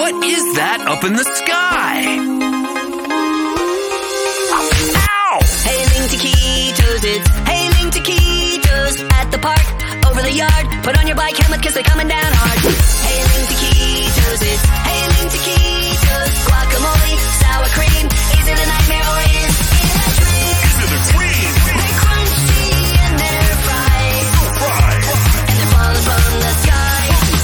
What is that up in the sky? Ow! Hailing taquitos, it's hailing taquitos at the park, over the yard. Put on your bike helmet 'cause they're coming down hard. Hailing taquitos, it's hailing taquitos. Guacamole, sour cream. Is it a nightmare or is it a dream? Is it a dream? They're crunchy and they're fried, Right. and they're falling from the sky.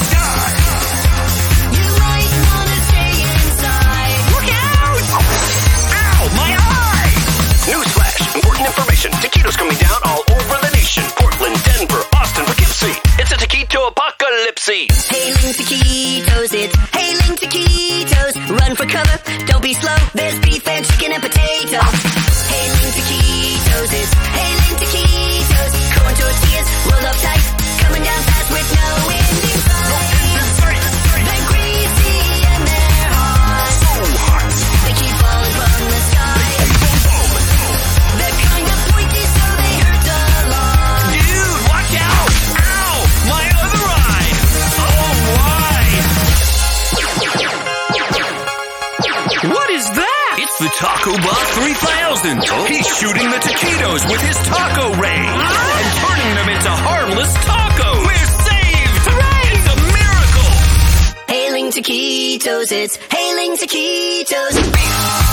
You might wanna stay inside. Look out! Ow, my eye! Newsflash, important information. Taquitos coming down all over the nation. Portland, Denver, Austin, Poughkeepsie. It's a taquito apocalypse. Hailing taquitos, it's hailing taquitos. Run for cover, don't be slow. There's beef and chicken and potatoes. Hailing taquitos, it's hailing taquitos. Corn tortillas, rolled up tight, coming down fast with no end in sight. They're greasy and they're hot. They keep falling from the sky. They're kind of pointy, so they hurt a lot. Dude, watch out! Ow! My other eye! Oh, why? What is that? It's the Taco Boss 3000. He's shooting the taquitos with his taco ray and turning them into harmless tacos. We're saved! Hooray! It's a miracle! Hailing taquitos, it's hailing taquitos.